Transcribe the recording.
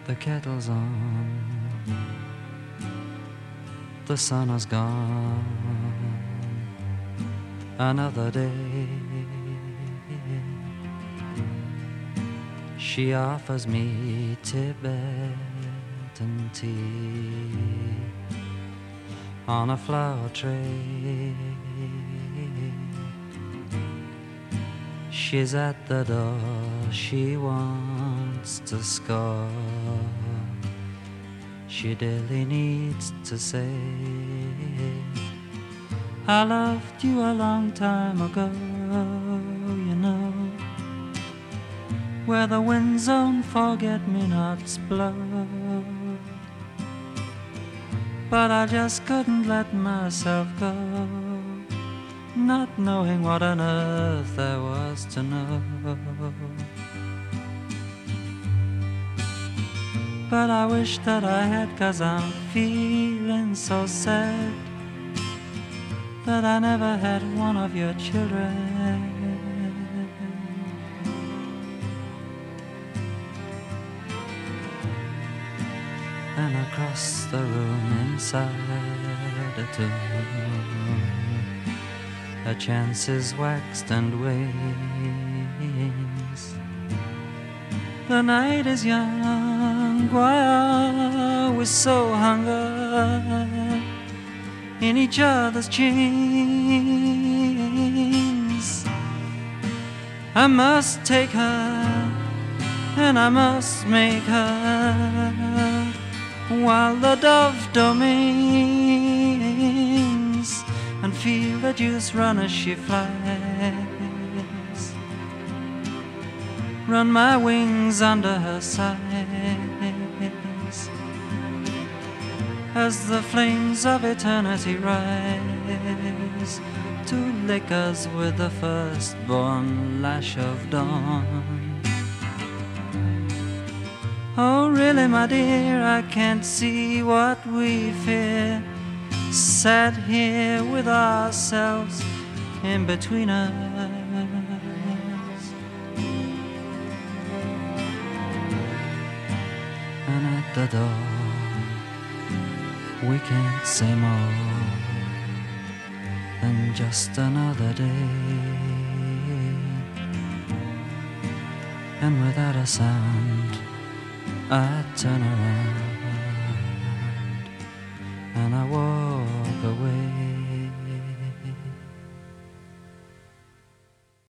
The kettle's on, the sun has gone, another day. She offers me Tibetan tea on a flower tray. She's at the door, she wants to score. She daily needs to say, I loved you a long time ago, you know, where the wind's own forget-me-nots blow. But I just couldn't let myself go, not knowing what on earth there was to know. But I wish that I had, 'cause I'm feeling so sad that I never had one of your children. And across the room inside a tomb, her chances waxed and wanes. The night is young, why are we so hung up in each other's chains? I must take her, and I must make her, while the dove domains, and feel the juice run as she flies. Run my wings under her sides, as the flames of eternity rise, to lick us with the firstborn lash of dawn. Oh really, my dear, I can't see what we fear, sat here with ourselves in between us. And at the door, we can't say more than just another day. And without a sound, I turn around and I walk away.